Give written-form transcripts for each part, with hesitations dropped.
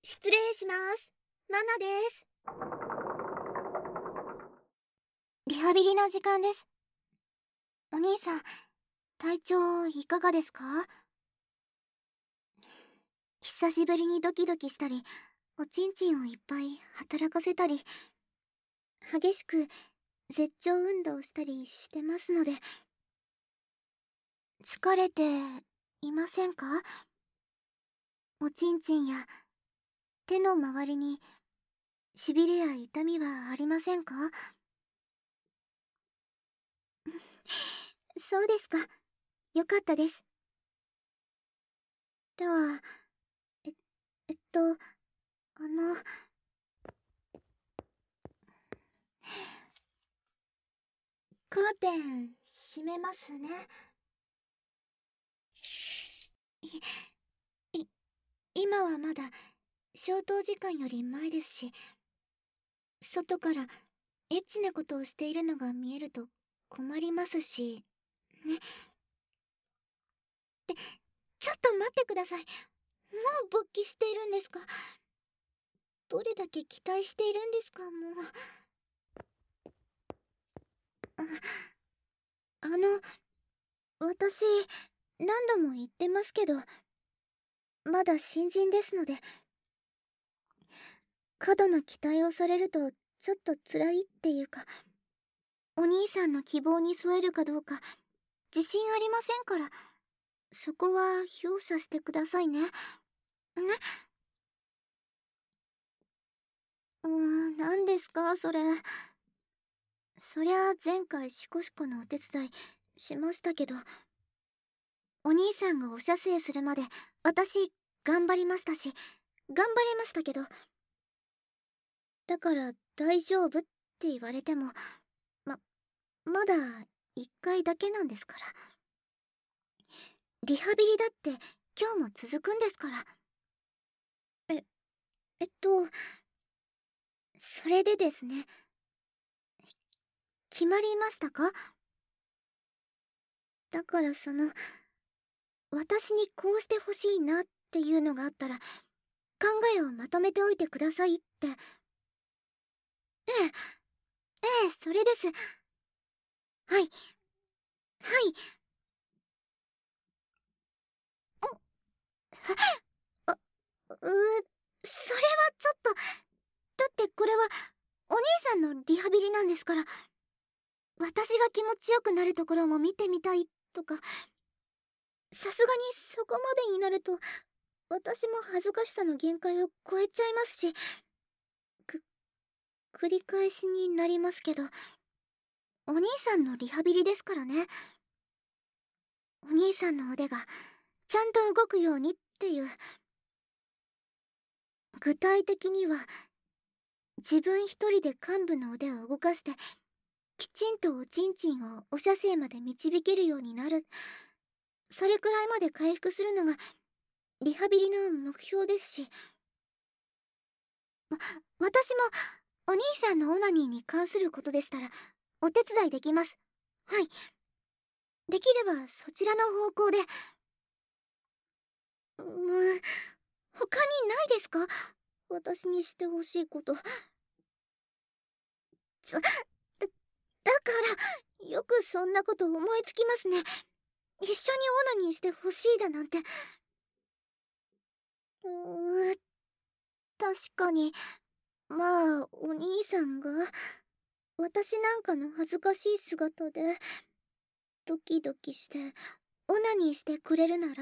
失礼します。マナです。リハビリの時間です。お兄さん、体調いかがですか？久しぶりにドキドキしたり、おちんちんをいっぱい働かせたり、激しく絶頂運動したりしてますので、疲れていませんか？おちんちんや手の周りにしびれや痛みはありませんか？そうですか。よかったです。では、え、えっと、あの、カーテン閉めますね。い、今はまだ消灯時間より前ですし、外からエッチなことをしているのが見えると困りますし、ね。ちょっと待ってください。もう勃起しているんですか？どれだけ期待しているんですか、もう。あの、私、何度も言ってますけど、まだ新人ですので、過度な期待をされるとちょっと辛いっていうか、お兄さんの希望に添えるかどうか自信ありませんから、そこは容赦してくださいね。ね。何ですかそれ。そりゃあ前回シコシコのお手伝いしましたけど、お兄さんがお射精するまで私頑張りましたし、頑張りましたけど、だから大丈夫って言われても、ま、まだ一回だけなんですから。リハビリだって今日も続くんですから。え、えっと、それでですね、決まりましたか？だから私にこうしてほしいなっていうのがあったら、考えをまとめておいてくださいって。ええ、ええ、それです。はい、はい。あ、それはちょっと、だってこれは、お兄さんのリハビリなんですから、私が気持ちよくなるところも見てみたいとか、さすがにそこまでになると、私も恥ずかしさの限界を超えちゃいますし、く、繰り返しになりますけど、お兄さんのリハビリですからね。お兄さんの腕がちゃんと動くようにっていう。具体的には、自分一人で幹部の腕を動かして、きちんとおちんちんをお射精まで導けるようになる。それくらいまで回復するのがリハビリの目標ですし、私もお兄さんのオナニーに関することでしたらお手伝いできます。はい。できればそちらの方向で。他にないですか？私にしてほしいこと。だからよくそんなこと思いつきますね。一緒にオナニーしてほしいだなんて。うー確かに。まあお兄さんが私なんかの恥ずかしい姿でドキドキしてオナニーしてくれるなら、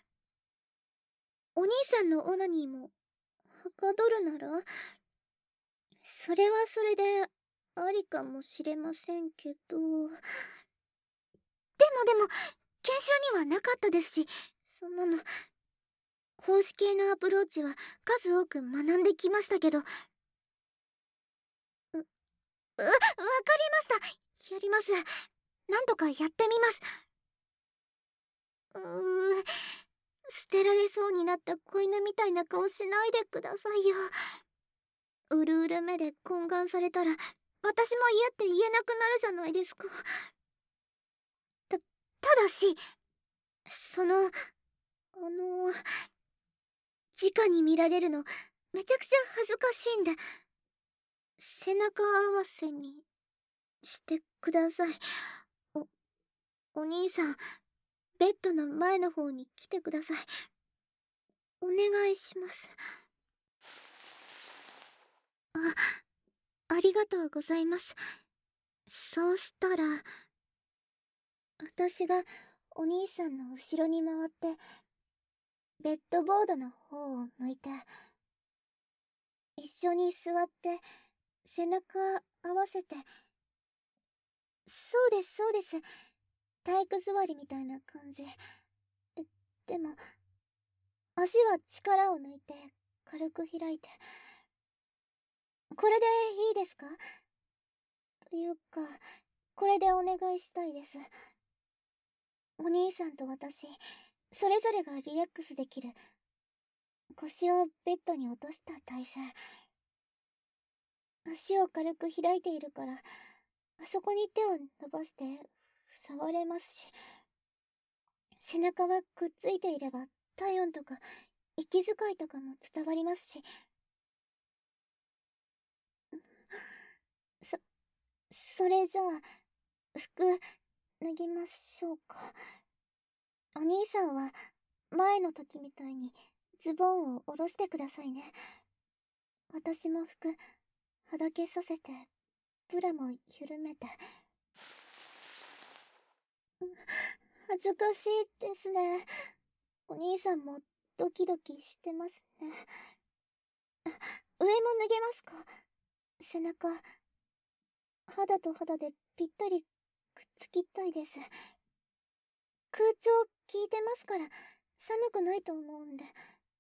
お兄さんのオナニーもはかどるなら、それはそれでありかもしれませんけど、でも研修にはなかったですし、そんなの公式系のアプローチは数多く学んできましたけど、わかりました。やります。なんとかやってみます。捨てられそうになった子犬みたいな顔しないでくださいよ。うるうる目で懇願されたら、私も嫌って言えなくなるじゃないですか。ただし、その、直に見られるの、 めちゃくちゃ恥ずかしいんで、背中合わせにしてください。お、お兄さん、ベッドの前の方に来てください。お願いします。ありがとうございます。そうしたら、私がお兄さんの後ろに回って、ベッドボードの方を向いて、一緒に座って、背中合わせて、そうですそうです。体育座りみたいな感じ。でも、足は力を抜いて、軽く開いて。これでいいですか？というか、これでお願いしたいです。お兄さんと私、それぞれがリラックスできる、腰をベッドに落とした体勢。足を軽く開いているから、あそこに手を伸ばして触れますし、背中はくっついていれば体温とか息遣いとかも伝わりますし、そ、それじゃあ、服脱ぎましょうか。お兄さんは前の時みたいにズボンを下ろしてくださいね。私も服はだけさせて、ブラも緩めて。恥ずかしいですね。お兄さんもドキドキしてますね。上も脱げますか？背中、肌と肌でぴったりくっつきたいです。空調効いてますから寒くないと思うんで。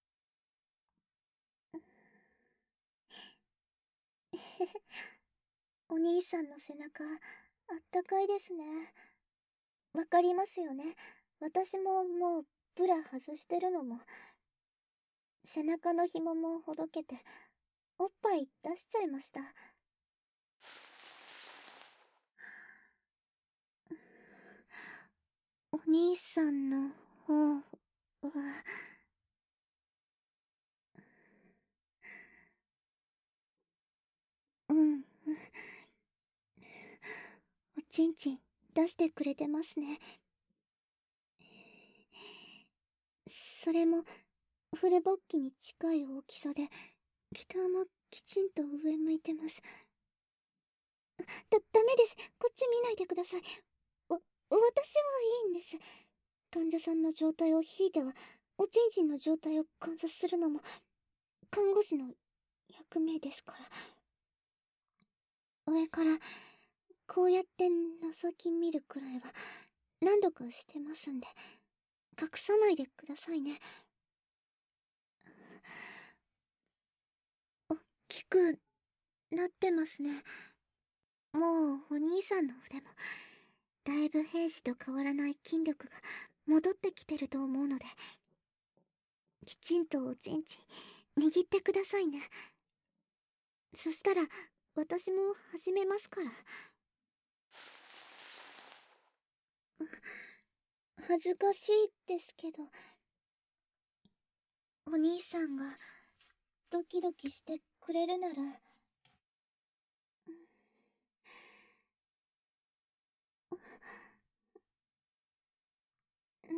お兄さんの背中、あったかいですね。わかりますよね。私ももうブラ外してるのも。背中の紐もほどけて、おっぱい出しちゃいました。お兄さんの方は、うん、おちんちん出してくれてますね。それもフル勃起に近い大きさで、北もきちんと上向いてます。ダメです。こっち見ないでください。私はいいんです。患者さんの状態をひいては、おちんちんの状態を観察するのも、看護師の役目ですから。上から、こうやって覗き見るくらいは、何度かしてますんで、隠さないでくださいね。大きくなってますね。もうお兄さんの腕もだいぶ平時と変わらない筋力が戻ってきてると思うので、きちんとおちんちん握ってくださいね。そしたら私も始めますから。恥ずかしいですけど、お兄さんがドキドキしてくれるなら。うん。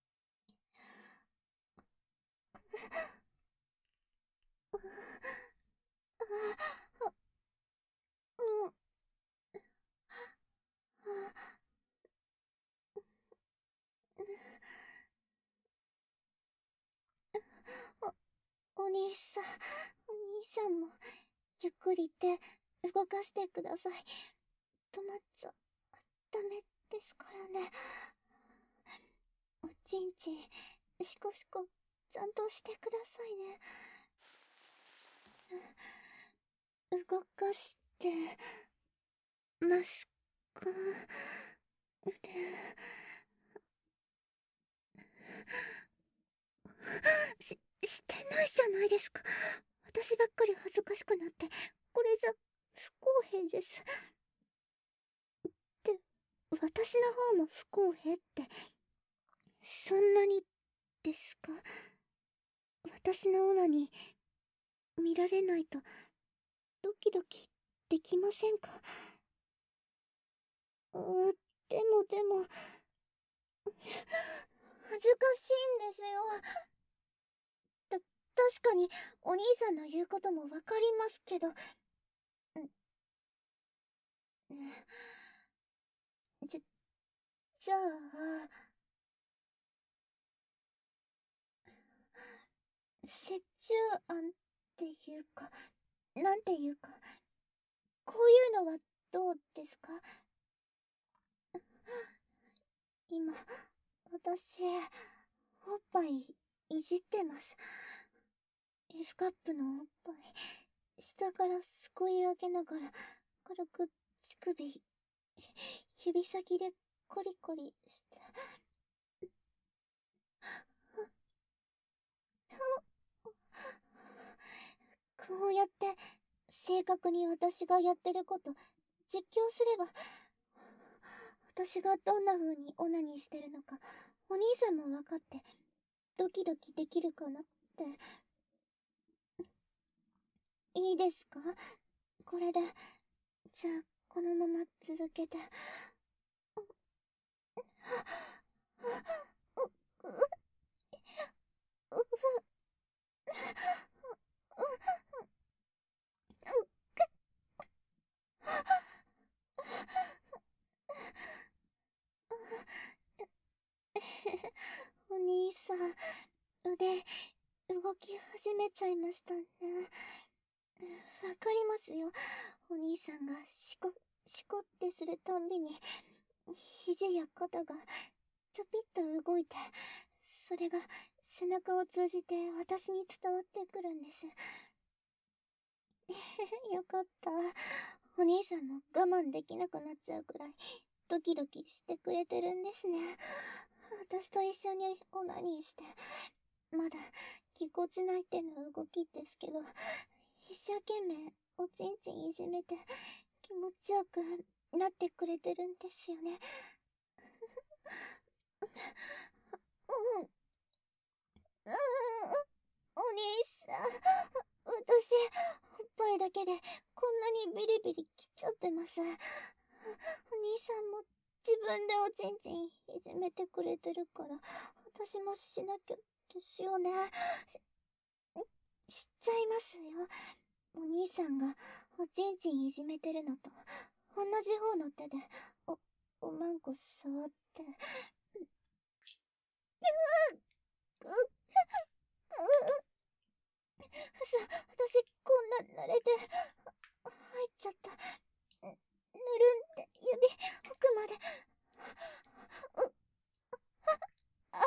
お兄さん、お兄さんもゆっくり手動かしてください。止まっちゃダメですからね。おちんちんシコシコちゃんとしてくださいね。動かしてますか？してないじゃないですか。私ばっかり恥ずかしくなって、これじゃ不公平です。で、私の方も不公平って、そんなにですか？私のオナに見られないとドキドキできませんか？でも、恥ずかしいんですよ。確かにお兄さんの言うこともわかりますけど、じゃ、じゃあ、折衷案っていうか、なんていうか、こういうのはどうですか？今、私、おっぱいいじってます。F カップのおっぱい、下からすくい上げながら、軽く乳首、指先でコリコリして。こうやって、正確に私がやってること、実況すれば、私がどんな風にオナニーしてるのか、お兄さんも分かって、ドキドキできるかなって。いいですか？これで、じゃあ、このまま続けて。お兄さん、腕、動き始めちゃいましたね。わかりますよ。お兄さんがシコってするたんびに、肘や肩がちょぴっと動いて、それが背中を通じて私に伝わってくるんです。よかった。お兄さんも我慢できなくなっちゃうくらいドキドキしてくれてるんですね。私と一緒にオナニーして、まだぎこちない手の動きですけど、一生懸命おちんちんいじめて気持ちよくなってくれてるんですよね。うん、うん、お兄さん、私、おっぱいだけでこんなにビリビリきちゃってます。お兄さんも自分でおちんちんいじめてくれてるから、私もしなきゃですよね。知っちゃいますよ。お兄さんがおちんちんいじめてるのと同じ方の手でおまんこ触って。私こんな慣れて入っちゃった。ぬるんって指奥まで。あ、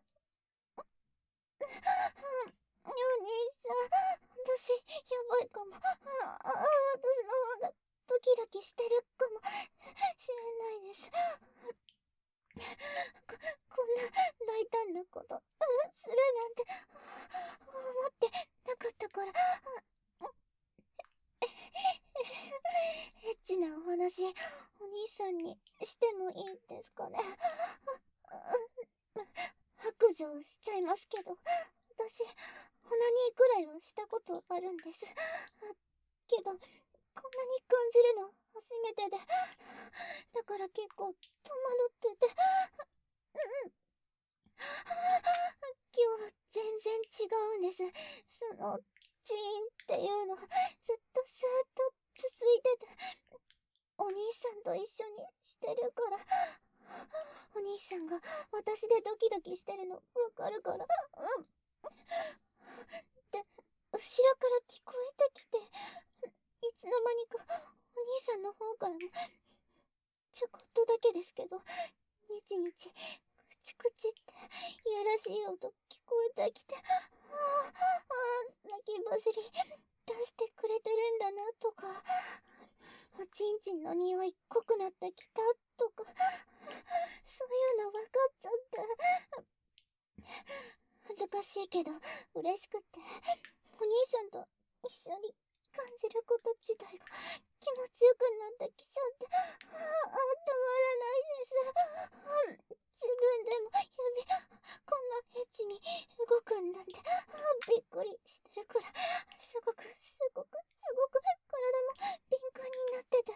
お兄さん、私やばいかも。私の方がドキドキしてるかもしれないです。こんな大胆なことするなんて思ってなかったから。エッチなお話、お兄さんにしてもいいですかね。白状しちゃいますけど、私、オナニーくらいはしたことあるんです。けど、こんなに感じるの初めてで、だから結構戸惑ってて、今日全然違うんです。その、チーンっていうの、ずっとずっと続いてて、お兄さんと一緒にしてるから、お兄さんが私でドキドキしてるのわかるから、で、後ろから聞こえてきて、いつの間にかお兄さんの方からも、ちょこっとだけですけど、にちにち、くちくちっていやらしい音聞こえてきて、泣き走り出してくれてるんだなとか、おちんちんの匂い濃くなってきたとか、そういうの分かっちゃって、恥ずかしいけど嬉しくって、お兄さんと一緒に感じること自体が気持ちよくなってきちゃって、止まらないです。自分でも指、こんなエッチに動くんだって、びっくりしてるくらい、すすごく体も敏感になってて。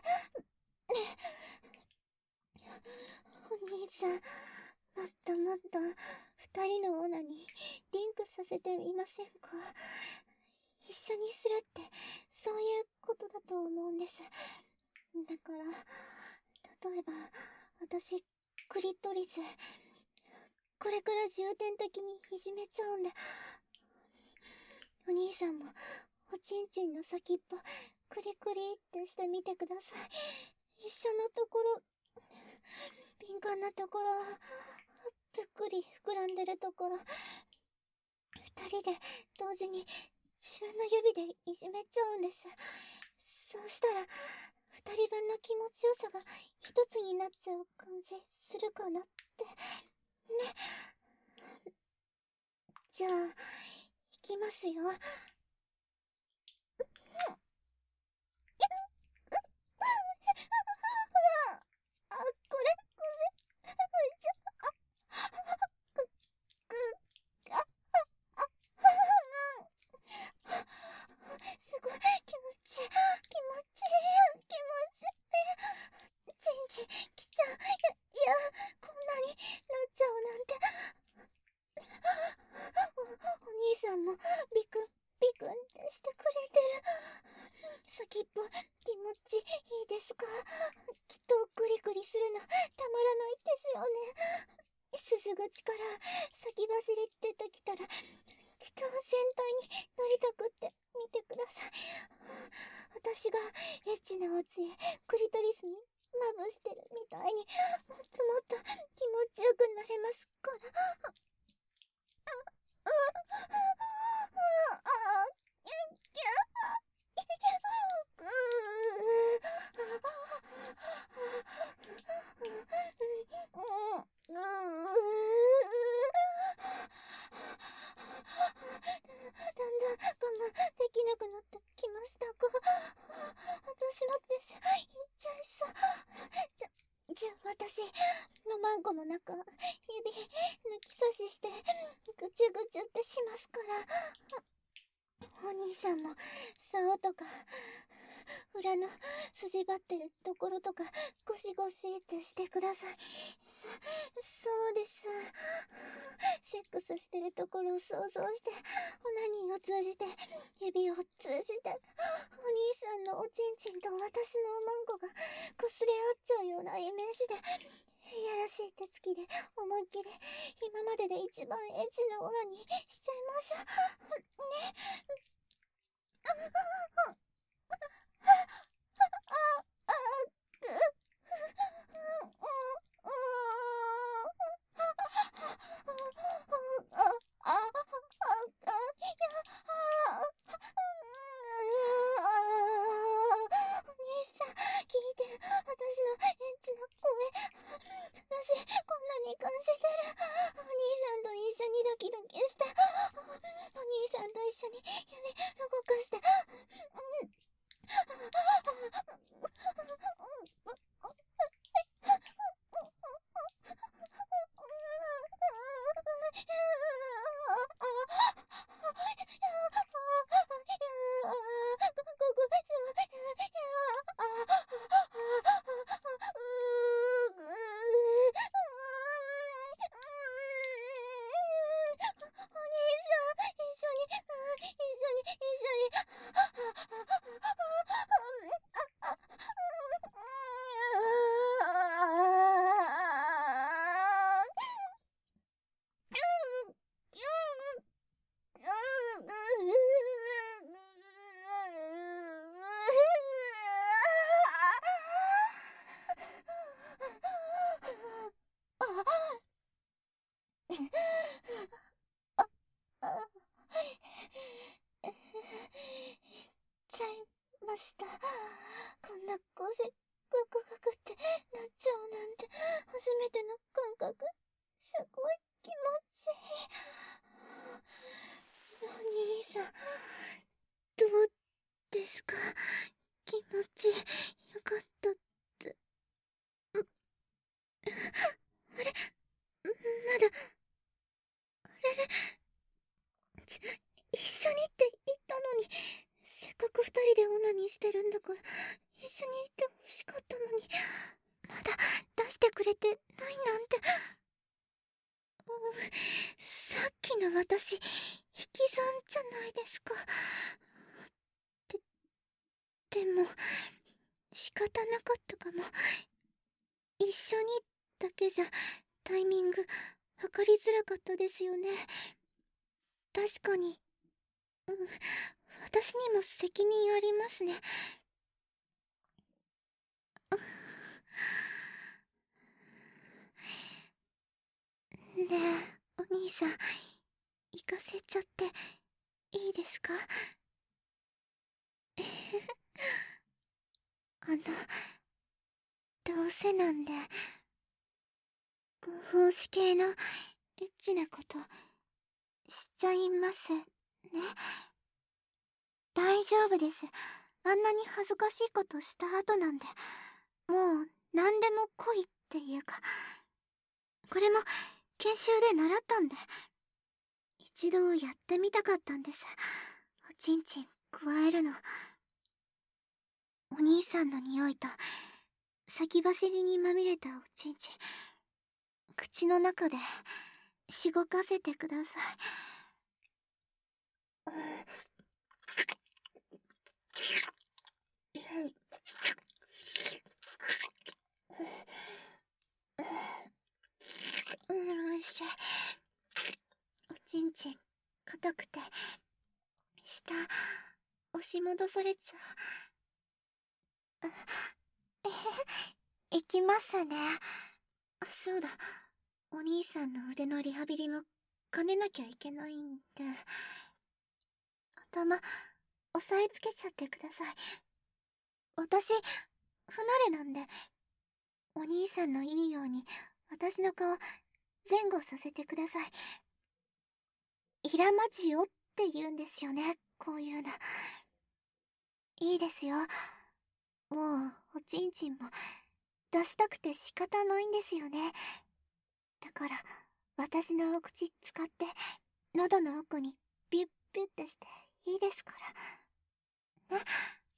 お兄さん、もっともっと二人のオーナにリンクさせてみませんか？一緒にするってそういうことだと思うんです。だから例えば私クリトリスこれから重点的にいじめちゃうんで、お兄さんもおちんちんの先っぽクリクリってしてみてください。一緒のところ、敏感なところ、ぷっくり膨らんでるところ、二人で同時に自分の指でいじめちゃうんです。そうしたら二人分の気持ちよさが一つになっちゃう感じするかなってね。じゃあいきますよ。これすごい気持ちいい。ちんちんきちゃう。いや、こんなになっちゃうなんて。お兄さんもビクンビクンってしてくれてる。先っぽ気持ちいいですか？きっとグリグリするのたまらないですよね。鈴口から先走り出てきたらきっと全体に乗りたくって見てください。私がエッチなおつゆクリトリスにまぶしてるみたいにもっともっと気持ちよくなれますから。だんだん我慢できなくなってきましたが、私もです言っちゃいそう。じゃあ私のマンコの中指抜き差ししてぐちゅぐちゅってしますから。お兄さんも竿とか裏の筋張ってるところとかゴシゴシってしてください。そうです。セックスしてるところを想像してオナニーを通じて指を通じてお兄さんのおちんちんと私のおまんこが擦れ合っちゃうようなイメージでいやらしい手つきで思いっきり今までで一番エッチなオナニーしちゃいましょうね。聞いて、私のエッチな声。私、こんなに感じてる。お兄さんと一緒にドキドキして。お兄さんと一緒に指動かして。ちゃいました。こんな腰ガクガクってなっちゃうなんて初めての感覚。すごい気持ちいい。お兄さんどうですか？気持ちよかったって。あれまだあれれ一緒にって言ったのにかく二人でオナニーしてるんだから、一緒にいてほしかったのに、まだ出してくれてないなんて。さっきの私、引き算じゃないですか。で、でも、仕方なかったかも。一緒にだけじゃ、タイミング、測りづらかったですよね。確かに。私にも責任ありますね。ねえ、お兄さん、行かせちゃっていいですか？あの、どうせなんで、合法師系のエッチなことしちゃいますね。大丈夫です。あんなに恥ずかしいことした後なんで、もう何でも来いっていうか、これも研修で習ったんで、一度やってみたかったんです。おちんちん加えるの。お兄さんの匂いと先走りにまみれたおちんちん、口の中でしごかせてください。おいしい。おちんちん硬くて下押し戻されちゃう。行きますね。そうだ、お兄さんの腕のリハビリも兼ねなきゃいけないんで、頭押さえつけちゃってください。私不慣れなんで、お兄さんのいいように私の顔前後させてください。イラマジオって言うんですよね、こういうの。いいですよ。もうおちんちんも出したくて仕方ないんですよね。だから私のお口使って喉の奥にビュッビュッてしていいですから。ね。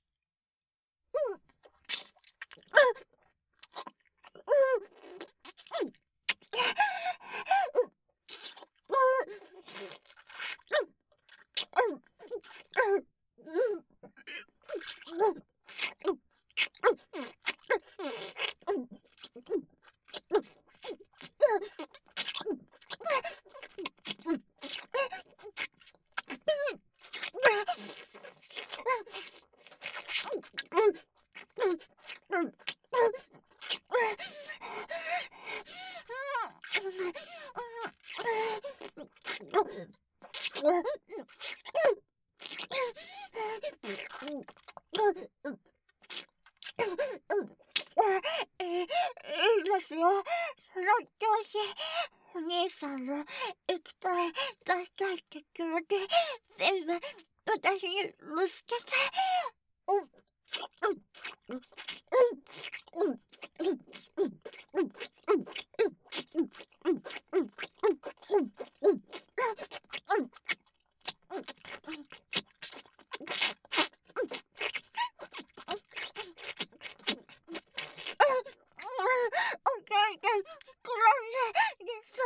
いいですよ。その調子。お兄さんの液体出したいって気持ち、全部私にぶつけて。お母さん、転んでそう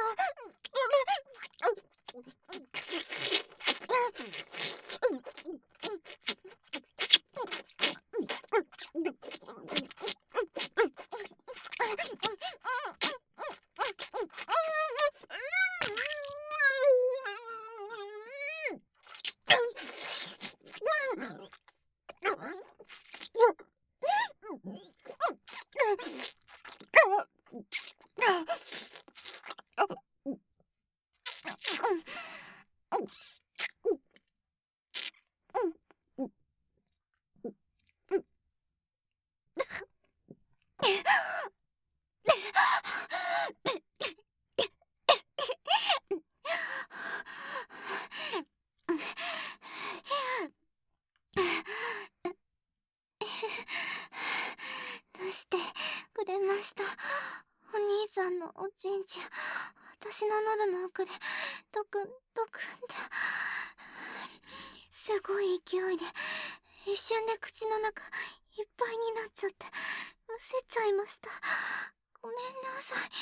出してくれました。お兄さんのおちんちん、私の喉の奥でドクンドクンって、すごい勢いで一瞬で口の中いっぱいになっちゃってむせちゃいました。ごめんなさい。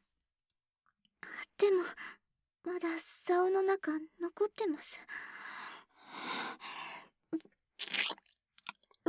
でもまだ竿の中残ってます。うん。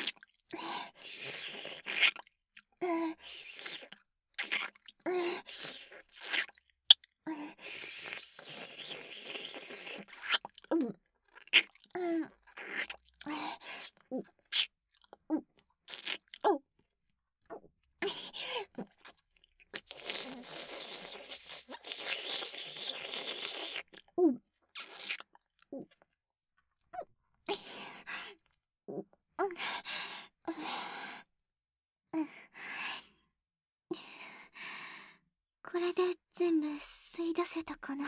これで全部吸い出せたかな。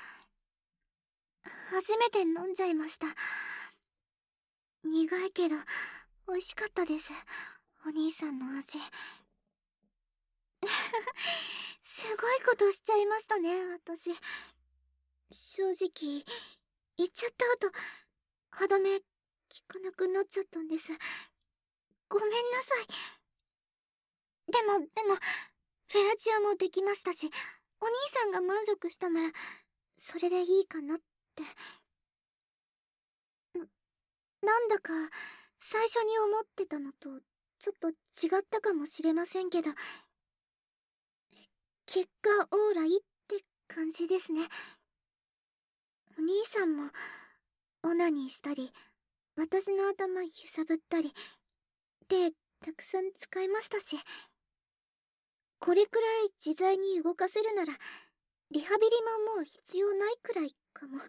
初めて飲んじゃいました。苦いけど美味しかったです、お兄さんの味。すごいことしちゃいましたね、私。正直言っちゃった後歯止め効かなくなっちゃったんです。ごめんなさい。でもフェラチオもできましたし、お兄さんが満足したならそれでいいかなって。なんだか最初に思ってたのとちょっと違ったかもしれませんけど、結果オーライって感じですね。お兄さんもオナニーしたり私の頭揺さぶったり手たくさん使いましたし、これくらい自在に動かせるならリハビリももう必要ないくらいかも。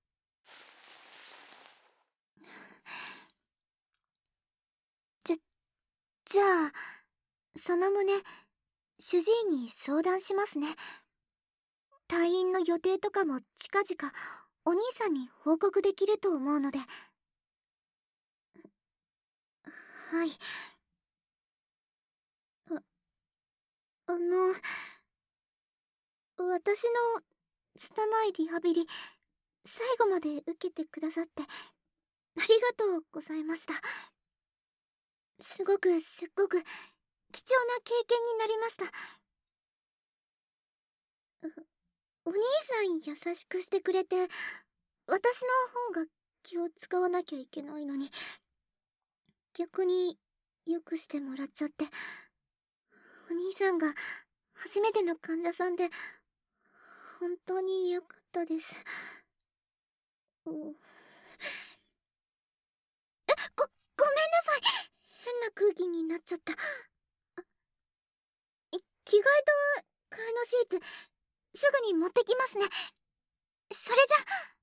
じゃあその旨主治医に相談しますね。退院の予定とかも近々お兄さんに報告できると思うので。はい。あの私の拙いリハビリ最後まで受けてくださってありがとうございました。すっごく貴重な経験になりました。お兄さん優しくしてくれて私の方が気を使わなきゃいけないのに逆によくしてもらっちゃって、お兄さんが初めての患者さんで本当に良かったです。ごめんなさい。変な空気になっちゃった。着替えと替えのシーツすぐに持ってきますね。それじゃ。